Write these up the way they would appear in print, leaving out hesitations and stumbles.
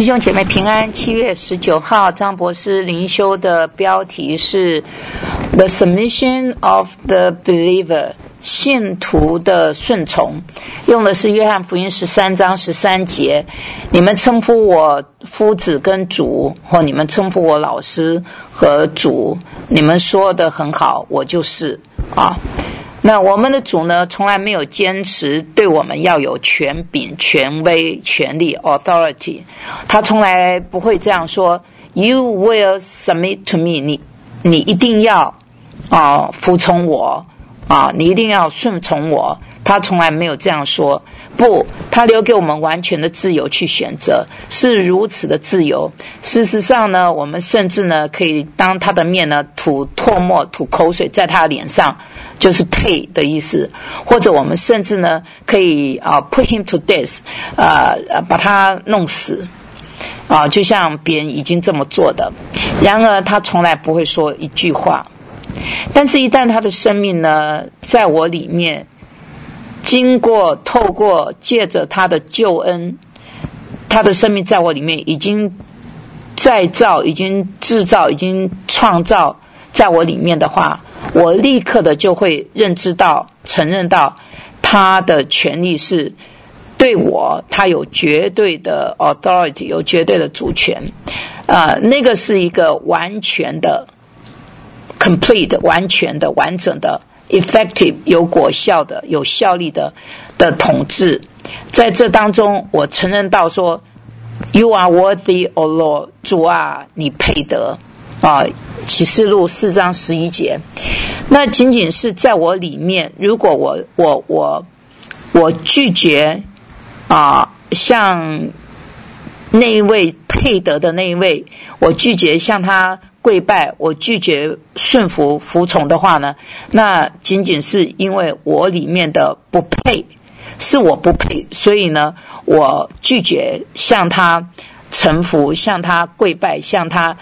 弟兄姐妹平安。7月19号，张博士灵修的标题是 The Submission of the Believer， 信徒的顺从，用的是约翰福音13章13节。你们称呼我夫子跟主，或你们称呼我老师和主，你们说的很好，我就是啊。那我们的主呢，从来没有坚持对我们要有权柄、权威、权力 authority， 他从来不会这样说 You will submit to me， 你一定要服从我你一定要顺从我，他从来没有这样说。不，他留给我们完全的自由去选择，是如此的自由。事实上呢，我们甚至呢可以当他的面呢吐唾沫、吐口水在他的脸上，就是 pay 的意思，或者我们甚至呢可以put him to death， 把他弄死就像别人已经这么做的。然而他从来不会说一句话。但是一旦他的生命呢在我里面，透过借着他的救恩，他的生命在我里面已经再造、已经制造、已经创造在我里面的话，我立刻的就会认知到、承认到他的权利是对我，他有绝对的 authority， 有绝对的主权。那个是一个完全的 complete， 完全的、完整的 effective， 有果效的、有效力的统治。在这当中，我承认到说 You are worthy, O Lord， 主啊，你配得启示录4章11节。那仅仅是在我里面，如果我拒绝像那一位配得的那一位，我拒绝向他跪拜，我拒绝顺服服从的话呢，那仅仅是因为我里面的不配，是我不配，所以呢我拒绝向他臣服，向他跪拜，向他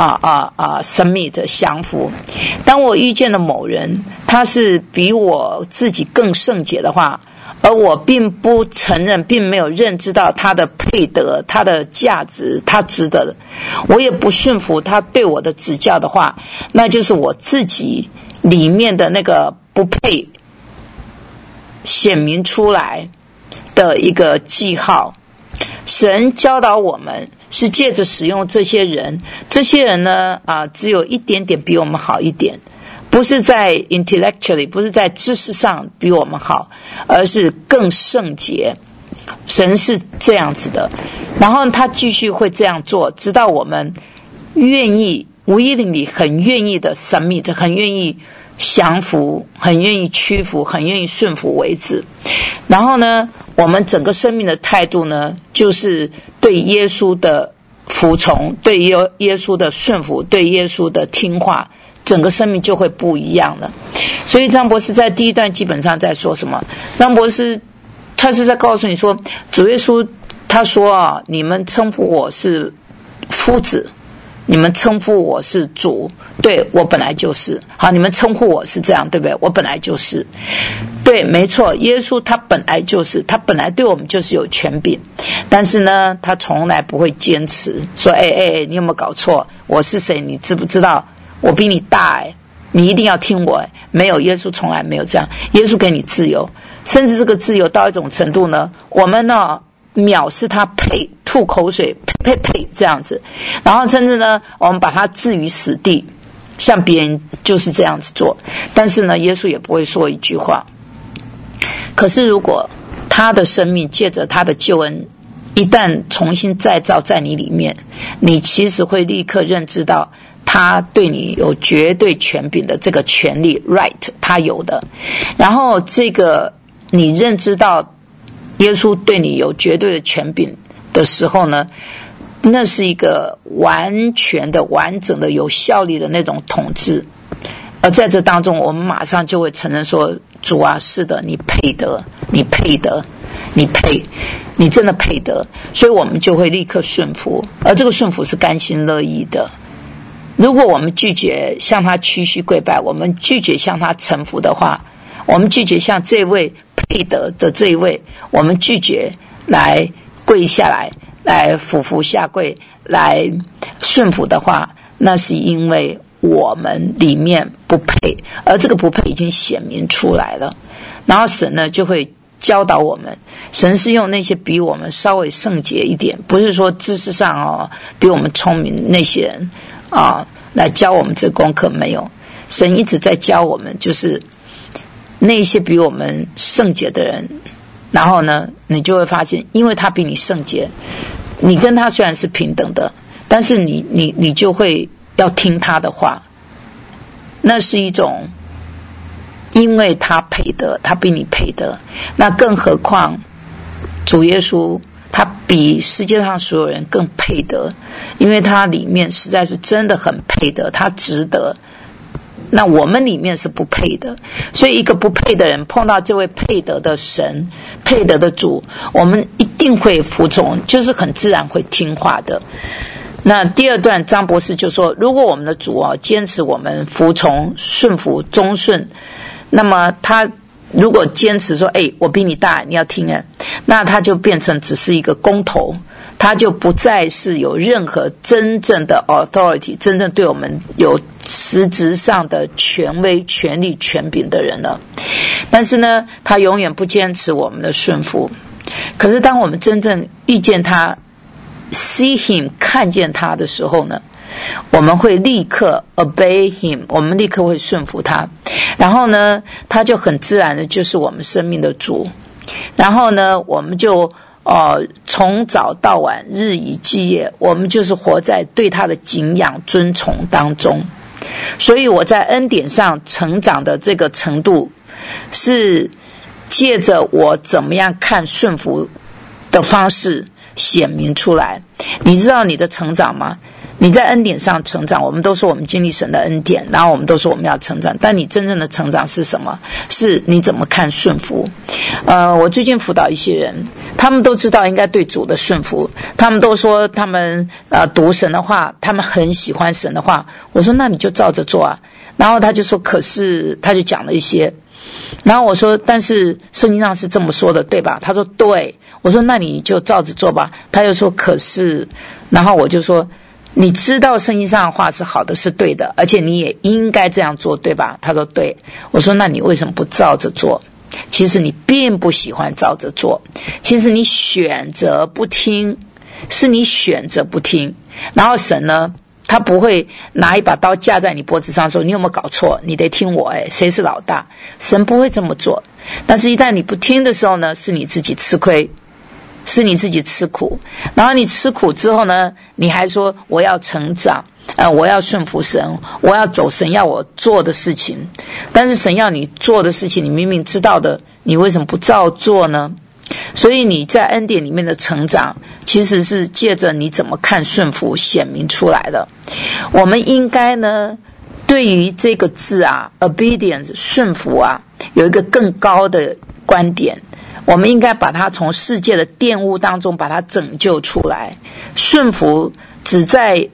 submit 降服。当我遇见了某人，他是比我自己更圣洁的话，而我并不承认，并没有认知到他的配得、他的价值、他值得的，我也不顺服他对我的指教的话，那就是我自己里面的那个不配显明出来的一个记号。神教导我们是借着使用这些人呢只有一点点比我们好一点，不是在 intellectually， 不是在知识上比我们好，而是更圣洁。神是这样子的，然后他继续会这样做，直到我们愿意 willingly 很愿意的 submit， 很愿意降服，很愿意屈服，很愿意顺服为止。然后呢，我们整个生命的态度呢，就是对耶稣的服从，对耶稣的顺服，对耶稣的听话，整个生命就会不一样了。所以张博士在第一段基本上在说什么？张博士他是在告诉你说，主耶稣他说你们称呼我是夫子，你们称呼我是主，对，我本来就是。好，你们称呼我是这样，对不对？我本来就是。对，没错，耶稣他本来就是，他本来对我们就是有权柄，但是呢，他从来不会坚持说，你有没有搞错？我是谁？你知不知道？我比你大你一定要听我没有，耶稣从来没有这样。耶稣给你自由，甚至这个自由到一种程度呢，我们呢藐视他，呸，吐口水，呸这样子，然后甚至呢我们把他置于死地，像别人就是这样子做，但是呢耶稣也不会说一句话。可是如果他的生命借着他的救恩一旦重新再造在你里面，你其实会立刻认知到他对你有绝对权柄的这个权利 right， 他有的。然后这个你认知到耶稣对你有绝对的权柄的时候呢，那是一个完全的、完整的、有效力的那种统治。而在这当中，我们马上就会承认说，主啊，是的，你配得，你配得，你配，你真的配得。所以我们就会立刻顺服，而这个顺服是甘心乐意的。如果我们拒绝向他屈膝跪拜，我们拒绝向他臣服的话，我们拒绝向这位配得的这一位，我们拒绝来跪下来来俯伏下跪来顺服的话，那是因为我们里面不配，而这个不配已经显明出来了。然后神呢就会教导我们，神是用那些比我们稍微圣洁一点，不是说知识上比我们聪明那些人来教我们这个功课，没有。神一直在教我们，就是那些比我们圣洁的人，然后呢你就会发现，因为他比你圣洁，你跟他虽然是平等的，但是你就会要听他的话，那是一种因为他配得，他比你配得。那更何况主耶稣他比世界上所有人更配得，因为他里面实在是真的很配得，他值得。那我们里面是不配的，所以一个不配的人碰到这位配得的神，配得的主，我们一定会服从，就是很自然会听话的。那第二段张博士就说，如果我们的主坚持我们服从顺服忠顺，那么他如果坚持说我比你大你要听那他就变成只是一个公头，他就不再是有任何真正的 authority， 真正对我们有实质上的权威权力权柄的人了。但是呢他永远不坚持我们的顺服。可是当我们真正遇见他 see him 看见他的时候呢，我们会立刻 obey him， 我们立刻会顺服他，然后呢他就很自然的就是我们生命的主，然后呢我们就从早到晚日以继夜，我们就是活在对他的敬仰尊崇当中。所以我在恩典上成长的这个程度，是借着我怎么样看顺服的方式显明出来。你知道你的成长吗？你在恩典上成长，我们都说我们经历神的恩典，然后我们都说我们要成长，但你真正的成长是什么？是你怎么看顺服。我最近辅导一些人，他们都知道应该对主的顺服，他们都说他们读神的话，他们很喜欢神的话。我说那你就照着做啊。然后他就说可是，他就讲了一些，然后我说但是圣经上是这么说的对吧？他说对。我说那你就照着做吧。他又说可是，然后我就说你知道圣经上的话是好的是对的，而且你也应该这样做对吧？他说对。我说那你为什么不照着做？其实你并不喜欢照着做，其实你选择不听，是你选择不听。然后神呢他不会拿一把刀架在你脖子上说你有没有搞错，你得听我谁是老大。神不会这么做。但是一旦你不听的时候呢，是你自己吃亏，是你自己吃苦。然后你吃苦之后呢，你还说我要成长，我要顺服神，我要走神要我做的事情。但是神要你做的事情，你明明知道的，你为什么不照做呢？所以你在恩典里面的成长，其实是借着你怎么看顺服显明出来的。我们应该呢，对于这个字obedience 顺服有一个更高的观点。我们应该把它从世界的玷污当中把它拯救出来。顺服只在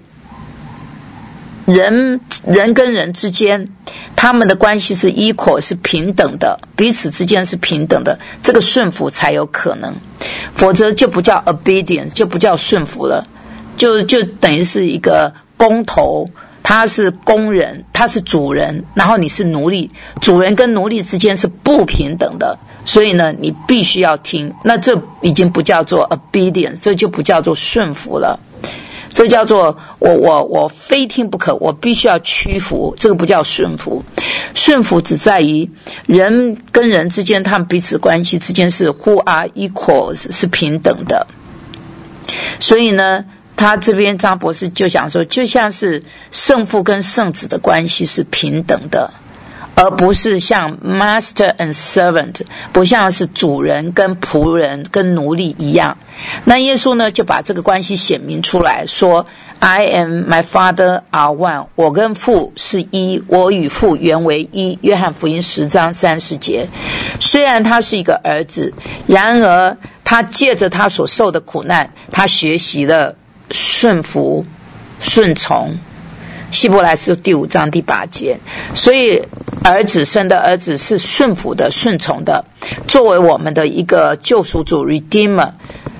人跟人之间，他们的关系是 equal 是平等的，彼此之间是平等的，这个顺服才有可能。否则就不叫 obedience， 就不叫顺服了，就等于是一个工头，他是工人，他是主人，然后你是奴隶，主人跟奴隶之间是不平等的。所以呢你必须要听，那这已经不叫做 obedience， 这就不叫做顺服了，这叫做我非听不可，我必须要屈服，这个不叫顺服。顺服只在于人跟人之间，他们彼此关系之间是 who are equals 是平等的。所以呢他这边张博士就讲说，就像是圣父跟圣子的关系是平等的，而不是像 master and servant， 不像是主人跟仆人跟奴隶一样。那耶稣呢就把这个关系显明出来，说 I am my father are one， 我跟父是一，我与父原为一。约翰福音10章30节。虽然他是一个儿子，然而他借着他所受的苦难，他学习了顺服顺从。希伯来书第5章第8节。所以儿子生的儿子是顺服的顺从的，作为我们的一个救赎主 Redeemer，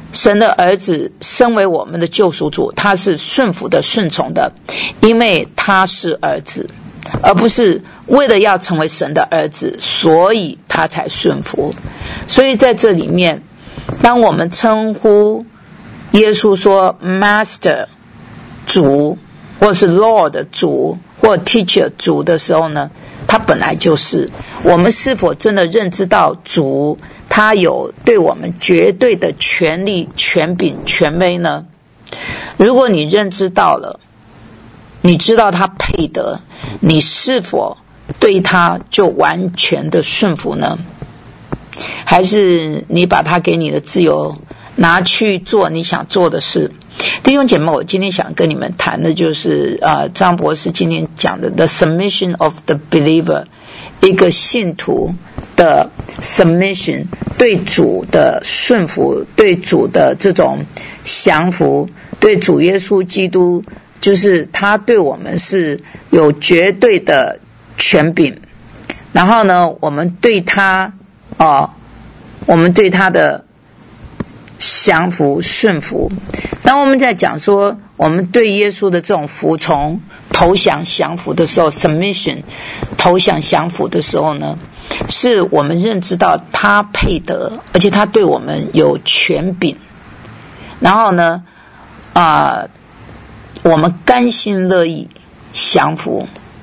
神的儿子身为我们的救赎主，他是顺服的、顺从的，因为他是儿子，而不是为了要成为神的儿子，所以他才顺服。所以在这里面，当我们称呼耶稣说 Master 主，或是 Lord 主，或 Teacher 主的时候呢，他本来就是。我们是否真的认知到主他有对我们绝对的权利、权柄、权威呢？如果你认知到了，你知道他配得，你是否对他就完全的顺服呢？还是你把他给你的自由拿去做你想做的事？弟兄姐妹，我今天想跟你们谈的就是张博士今天讲的 The submission of the believer， 一个信徒的 submission， 对主的顺服，对主的这种降服，对主耶稣基督，就是他对我们是有绝对的权柄，然后呢，我们对他的降服顺服。当我们在讲说我们对耶稣的这种服从、投降、降服的时候 submission 投降降服的时候呢，是我们认知到他配得，而且他对我们有权柄，然后呢我们甘心乐意降服。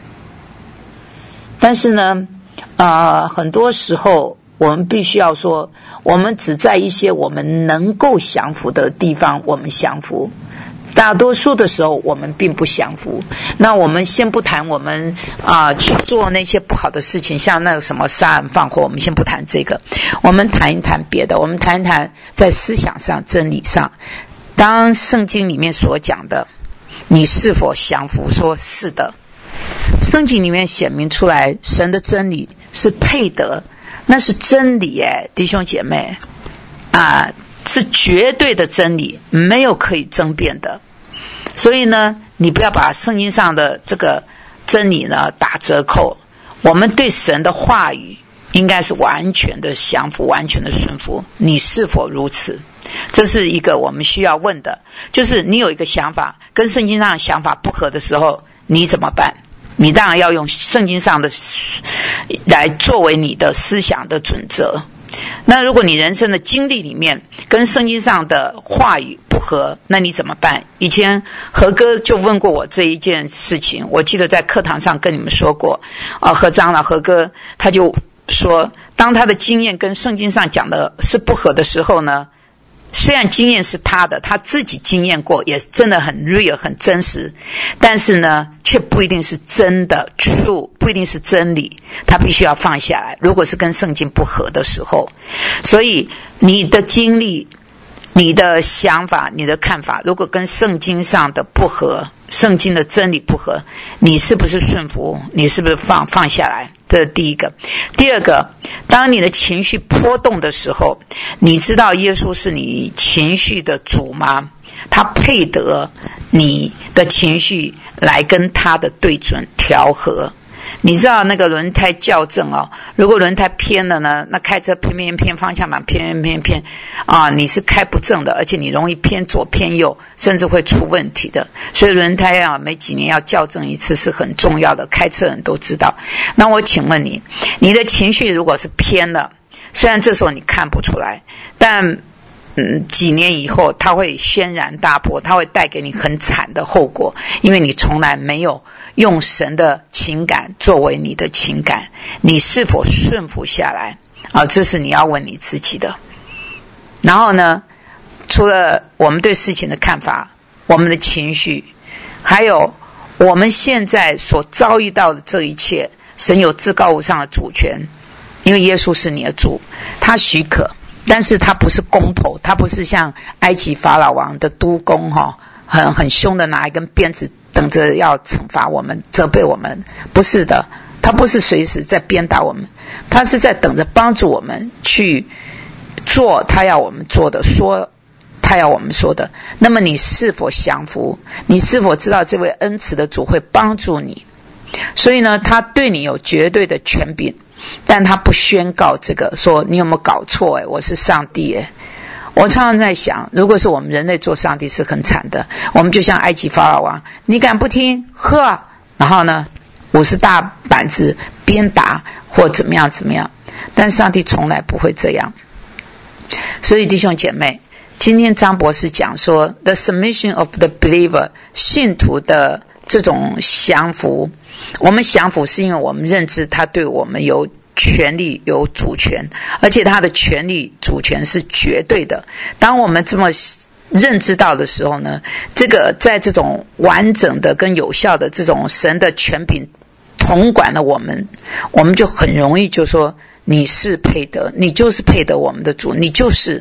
但是呢很多时候我们必须要说，我们只在一些我们能够降服的地方我们降服，大多数的时候我们并不降服。那我们先不谈我们去做那些不好的事情，像那个什么杀人放火，我们先不谈这个，我们谈一谈别的。我们谈一谈在思想上、真理上，当圣经里面所讲的，你是否降服？说是的。圣经里面显明出来，神的真理是配得，那是真理弟兄姐妹是绝对的真理，没有可以争辩的。所以呢，你不要把圣经上的这个真理呢打折扣。我们对神的话语应该是完全的降服，完全的顺服。你是否如此？这是一个我们需要问的，就是你有一个想法跟圣经上的想法不合的时候，你怎么办？你当然要用圣经上的来作为你的思想的准则。那如果你人生的经历里面跟圣经上的话语不合，那你怎么办？以前何哥就问过我这一件事情，我记得在课堂上跟你们说过何长老何哥他就说，当他的经验跟圣经上讲的是不合的时候呢，虽然经验是他的，他自己经验过，也真的很 real 很真实，但是呢却不一定是真的 true， 不一定是真理，他必须要放下来，如果是跟圣经不合的时候。所以你的经历、你的想法、你的看法，如果跟圣经上的不合，圣经的真理不合，你是不是顺服？你是不是放下来？这是第一个。第二个，当你的情绪波动的时候，你知道耶稣是你情绪的主吗？他配得你的情绪来跟他的对准调和。你知道那个轮胎校正如果轮胎偏了呢，那开车偏方向盘偏你是开不正的，而且你容易偏左偏右，甚至会出问题的。所以轮胎每几年要校正一次是很重要的，开车人都知道。那我请问你，你的情绪如果是偏了，虽然这时候你看不出来，但几年以后它会轩然大波，它会带给你很惨的后果，因为你从来没有用神的情感作为你的情感，你是否顺服下来这是你要问你自己的。然后呢，除了我们对事情的看法，我们的情绪，还有我们现在所遭遇到的这一切，神有至高无上的主权，因为耶稣是你的主，他许可，但是他不是公头，他不是像埃及法老王的督工很凶的拿一根鞭子等着要惩罚我们、责备我们，不是的，他不是随时在鞭打我们，他是在等着帮助我们去做他要我们做的，说他要我们说的。那么你是否降服？你是否知道这位恩慈的主会帮助你？所以呢，他对你有绝对的权柄，但他不宣告这个，说你有没有搞错我是上帝我常常在想，如果是我们人类做上帝是很惨的，我们就像埃及法老王，你敢不听，呵，然后呢50大板子鞭打或怎么样怎么样，但上帝从来不会这样。所以弟兄姐妹，今天张博士讲说 The submission of the believer， 信徒的这种降服，我们降服是因为我们认知他对我们有权利有主权，而且他的权利主权是绝对的。当我们这么认知到的时候呢，这个在这种完整的跟有效的这种神的权柄统管了我们就很容易就说你是配得，你就是配得我们的主，你就是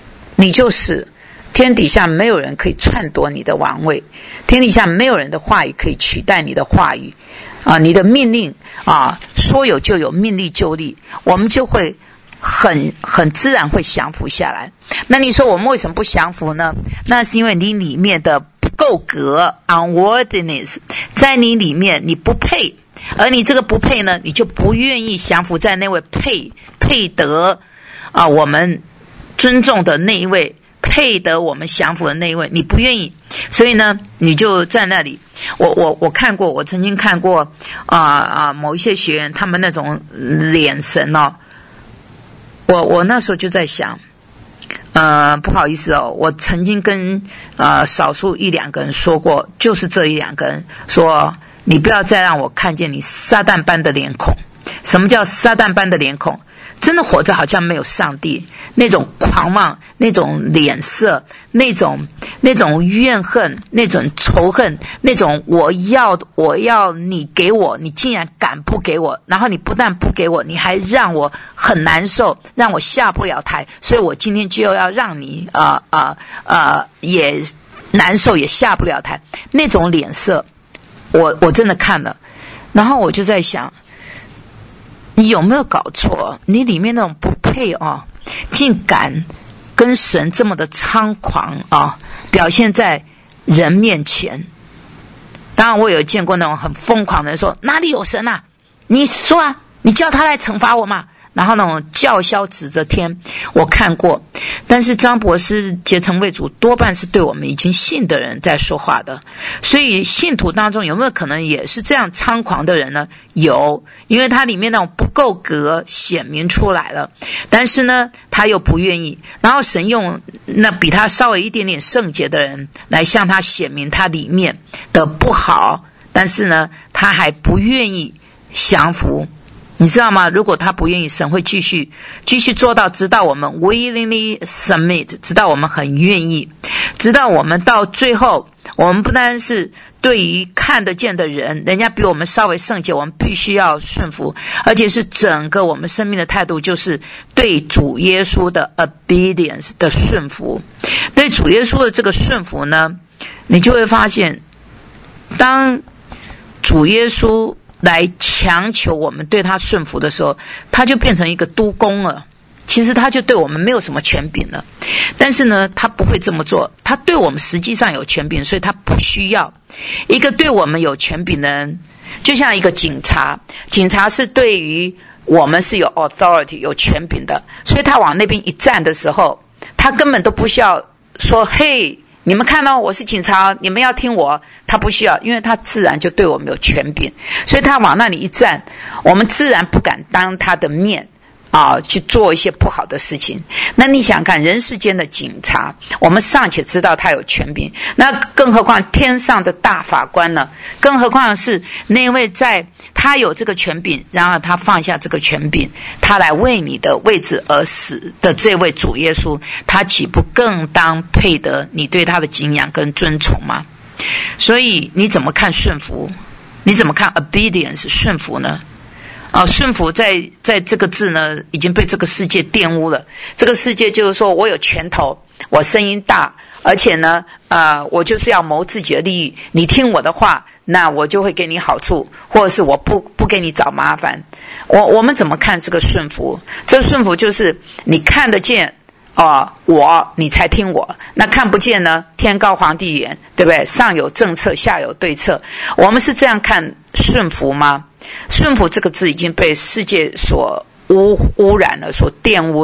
天底下没有人可以篡夺你的王位，天底下没有人的话语可以取代你的话语你的命令说有就有，命立就立，我们就会很自然会降服下来。那你说我们为什么不降服呢？那是因为你里面的不够格 unworthiness， 在你里面你不配，而你这个不配呢，你就不愿意降服在那位配得我们尊重的那一位，配得我们降服的那一位，你不愿意，所以呢你就在那里。我看过，我曾经看过某一些学员他们那种脸神我那时候就在想不好意思我曾经跟少数一两个人说过，就是这一两个人说，你不要再让我看见你撒旦般的脸孔。什么叫撒旦般的脸孔？真的活着好像没有上帝，那种狂妄，那种脸色，那种怨恨，那种仇恨，那种我要你给我，你竟然敢不给我，然后你不但不给我，你还让我很难受，让我下不了台，所以我今天就要让你也难受，也下不了台，那种脸色我真的看了，然后我就在想，你有没有搞错？你里面那种不配竟敢跟神这么的猖狂表现在人面前。当然我有见过那种很疯狂的人说，哪里有神啊，你说你叫他来惩罚我嘛，然后那种叫嚣指着天，我看过。但是张博士结成为主多半是对我们已经信的人在说话的，所以信徒当中有没有可能也是这样猖狂的人呢？有，因为他里面那种不够格显明出来了，但是呢他又不愿意，然后神用那比他稍微一点点圣洁的人来向他显明他里面的不好，但是呢他还不愿意降服。你知道吗？如果他不愿意，神会继续做到，直到我们 willingly submit， 直到我们很愿意，直到我们到最后，我们不单是对于看得见的人，人家比我们稍微圣洁，我们必须要顺服，而且是整个我们生命的态度就是对主耶稣的 obedience 的顺服。对主耶稣的这个顺服呢，你就会发现，当主耶稣来强求我们对他顺服的时候，他就变成一个督工了，其实他就对我们没有什么权柄了。但是呢他不会这么做，他对我们实际上有权柄，所以他不需要一个对我们有权柄的人。就像一个警察是对于我们是有 authority 有权柄的，所以他往那边一站的时候，他根本都不需要说嘿你们看我是警察，你们要听我，他不需要，因为他自然就对我们有权柄，所以他往那里一站，我们自然不敢当他的面去做一些不好的事情。那你想看人世间的警察，我们尚且知道他有权柄，那更何况天上的大法官呢？更何况是那位在他有这个权柄，然后他放下这个权柄，他来为你的位置而死的这位主耶稣，他岂不更当配得你对他的敬仰跟尊崇吗？所以你怎么看顺服？你怎么看 obedience 顺服呢？顺服在这个字呢已经被这个世界玷污了。这个世界就是说我有拳头，我声音大，而且呢我就是要谋自己的利益，你听我的话，那我就会给你好处，或者是我不给你找麻烦。我们怎么看这个顺服？这个顺服就是你看得见你才听我，那看不见呢，天高皇帝远，对不对？上有政策下有对策。我们是这样看顺服吗？顺服这个字已经被世界所污染了，所玷污了。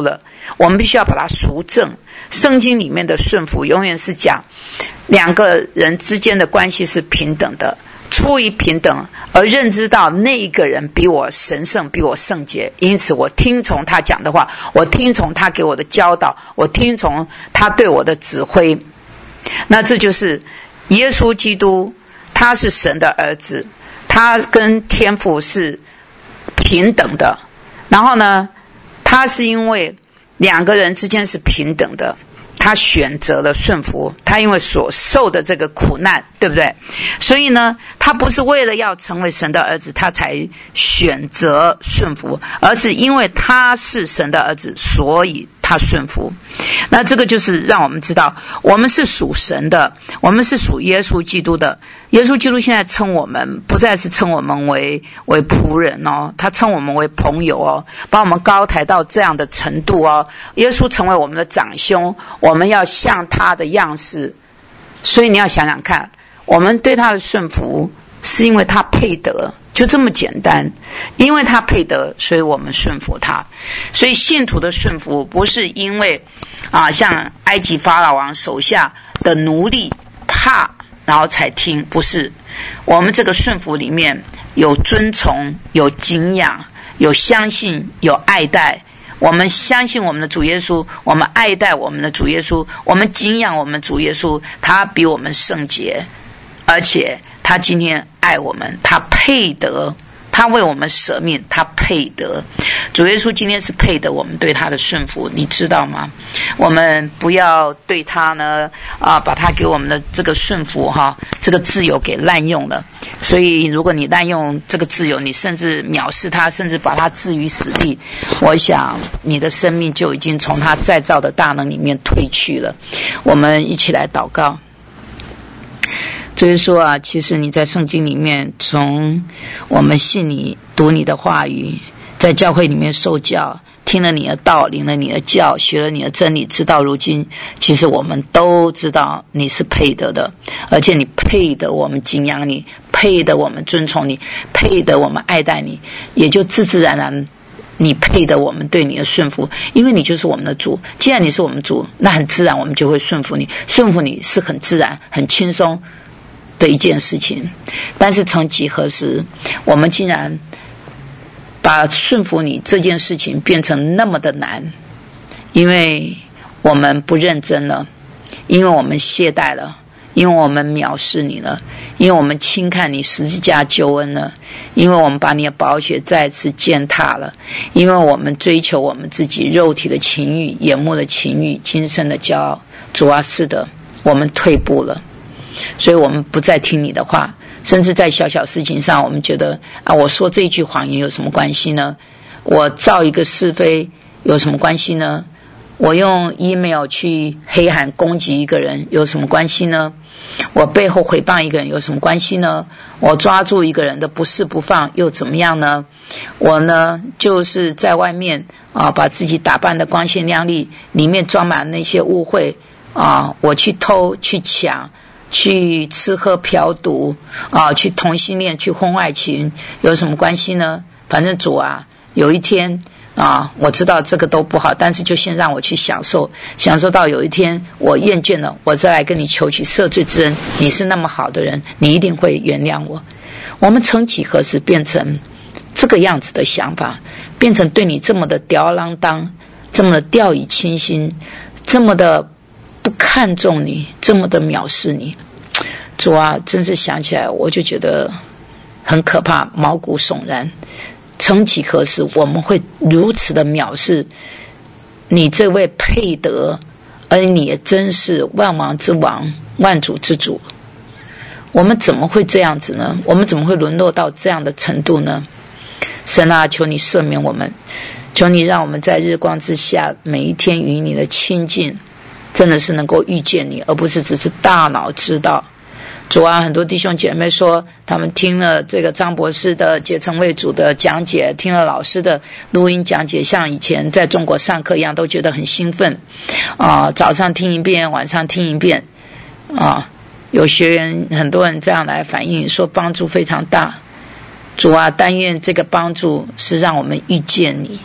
我们必须要把它赎正。圣经里面的顺服永远是讲两个人之间的关系是平等的，出于平等而认知到那一个人比我神圣，比我圣洁，因此我听从他讲的话，我听从他给我的教导，我听从他对我的指挥。那这就是耶稣基督，他是神的儿子，他跟天父是平等的。然后呢，他是因为两个人之间是平等的，他选择了顺服，他因为所受的这个苦难，对不对？所以呢，他不是为了要成为神的儿子他才选择顺服，而是因为他是神的儿子，所以他顺服。那这个就是让我们知道，我们是属神的，我们是属耶稣基督的。耶稣基督现在称我们，不再是称我们为仆人哦，他称我们为朋友哦，把我们高抬到这样的程度哦。耶稣成为我们的长兄，我们要像他的样式。所以你要想想看，我们对他的顺服是因为他配得，就这么简单。因为他配得，所以我们顺服他。所以信徒的顺服不是因为像埃及法老王手下的奴隶怕然后才听，不是。我们这个顺服里面有尊崇，有敬仰，有相信，有爱戴。我们相信我们的主耶稣，我们爱戴我们的主耶稣，我们敬仰我们主耶稣，他比我们圣洁，而且他今天爱我们，他配得，他为我们舍命，他配得。主耶稣今天是配得我们对他的顺服，你知道吗？我们不要对他呢把他给我们的这个顺服这个自由给滥用了。所以如果你滥用这个自由，你甚至藐视他，甚至把他置于死地，我想你的生命就已经从他再造的大能里面退去了。我们一起来祷告。所以说其实你在圣经里面，从我们信你，读你的话语，在教会里面受教，听了你的道，领了你的教，学了你的真理，直到如今，其实我们都知道你是配得的，而且你配得我们敬仰你，配得我们尊崇你，配得我们爱戴你，也就自自然然你配得我们对你的顺服，因为你就是我们的主。既然你是我们主，那很自然我们就会顺服你，顺服你是很自然很轻松的一件事情。但是曾几何时，我们竟然把顺服你这件事情变成那么的难，因为我们不认真了，因为我们懈怠了，因为我们藐视你了，因为我们轻看你十字架救恩了，因为我们把你的宝血再次践踏了，因为我们追求我们自己肉体的情欲、眼目的情欲、今生的骄傲。主啊，是的，我们退步了，所以我们不再听你的话，甚至在小小事情上，我们觉得我说这句谎言有什么关系呢？我造一个是非有什么关系呢？我用 email 去黑函攻击一个人有什么关系呢？我背后诽谤一个人有什么关系呢？我抓住一个人的不是不放又怎么样呢？我呢就是在外面把自己打扮得光鲜亮丽，里面装满那些污秽我去偷去抢去吃喝嫖赌去同性恋去婚外情有什么关系呢？反正主有一天我知道这个都不好，但是就先让我去享受到有一天我厌倦了，我再来跟你求取赦罪之恩。你是那么好的人，你一定会原谅我。我们曾几何时变成这个样子的想法，变成对你这么的吊儿郎当，这么的掉以轻心，这么的不看重你，这么的藐视你。主啊，真是想起来我就觉得很可怕，毛骨悚然。曾几何时我们会如此的藐视你这位配得，而你也真是万王之王，万主之主。我们怎么会这样子呢？我们怎么会沦落到这样的程度呢？神啊，求你赦免我们，求你让我们在日光之下每一天与你的亲近，真的是能够遇见你，而不是只是大脑知道。主啊，很多弟兄姐妹说他们听了这个张博士的结成为主的讲解，听了老师的录音讲解，像以前在中国上课一样，都觉得很兴奋早上听一遍，晚上听一遍有学员很多人这样来反映，说帮助非常大。主啊，但愿这个帮助是让我们遇见你，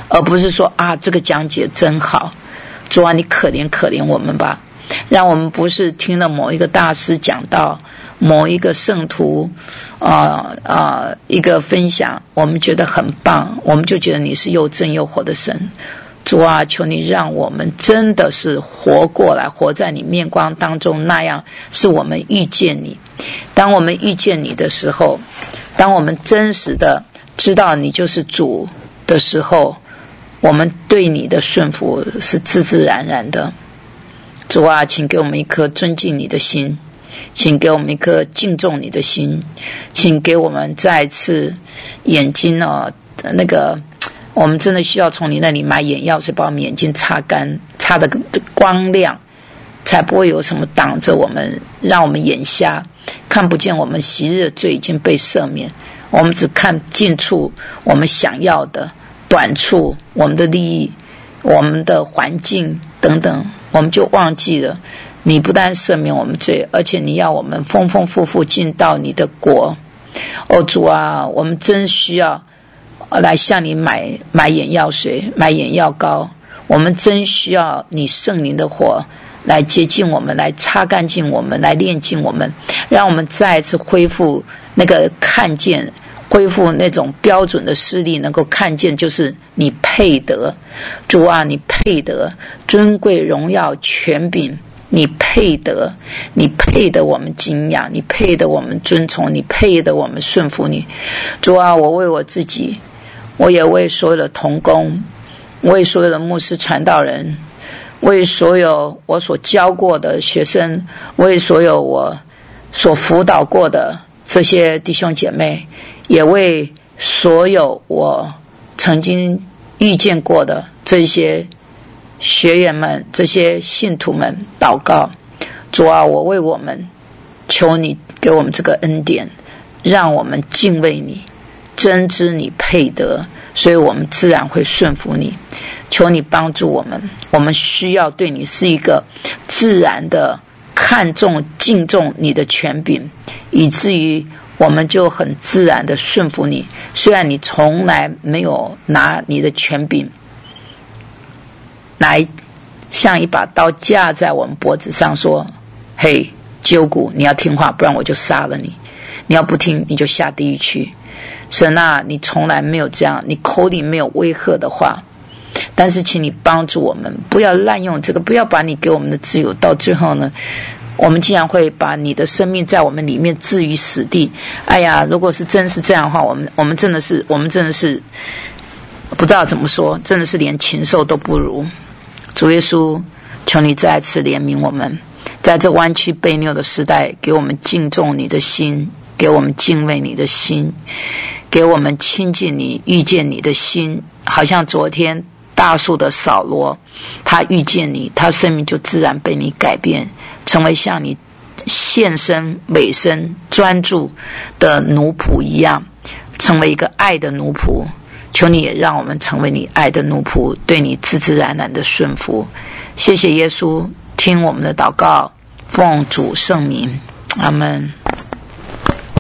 而不是说啊这个讲解真好，主啊你可怜可怜我们吧，让我们不是听了某一个大师讲道，某一个圣徒一个分享，我们觉得很棒，我们就觉得你是又真又活的神。主啊，求你让我们真的是活过来，活在你面光当中，那样是我们遇见你。当我们遇见你的时候，当我们真实的知道你就是主的时候，我们对你的顺服是自自然然的。主啊，请给我们一颗尊敬你的心，请给我们一颗敬重你的心，请给我们再次眼睛我们真的需要从你那里买眼药水，把我们眼睛擦干，擦得光亮，才不会有什么挡着我们，让我们眼瞎，看不见我们昔日的罪已经被赦免，我们只看近处我们想要的，短处我们的利益，我们的环境等等，我们就忘记了你不但赦免我们罪，而且你要我们丰丰富富进到你的国。主啊，我们真需要来向你买眼药水，买眼药膏，我们真需要你圣灵的火来洁净我们，来擦干净我们，来炼净我们，让我们再一次恢复那个看见，恢复那种标准的视力，能够看见就是你配得。主啊，你配得尊贵荣耀权柄，你配得，你配得我们敬仰，你配得我们尊崇，你配得我们顺服你。主啊，我为我自己，我也为所有的同工，为所有的牧师传道人，为所有我所教过的学生，为所有我所辅导过的这些弟兄姐妹，也为所有我曾经遇见过的这些学员们，这些信徒们祷告。主啊，我为我们求你给我们这个恩典，让我们敬畏你，真知你配得，所以我们自然会顺服你。求你帮助我们，我们需要对你是一个自然的看重敬重你的权柄，以至于我们就很自然的顺服你。虽然你从来没有拿你的权柄来像一把刀架在我们脖子上说，嘿鸠谷，你要听话，不然我就杀了你，你要不听你就下地狱去。神啊，你从来没有这样，你口里没有威吓的话，但是请你帮助我们，不要滥用这个，不要把你给我们的自由到最后呢，我们竟然会把你的生命在我们里面置于死地。哎呀，如果是真是这样的话，我们真的是不知道怎么说，真的是连禽兽都不如。主耶稣，求你再次怜悯我们，在这弯曲悖谬的时代，给我们敬重你的心，给我们敬畏你的心，给我们亲近你遇见你的心。好像昨天大树的扫罗，他遇见你，他生命就自然被你改变，成为像你献身委身专注的奴仆一样，成为一个爱的奴仆。求你也让我们成为你爱的奴仆，对你自自然然的顺服。谢谢耶稣，听我们的祷告，奉主圣名，阿们。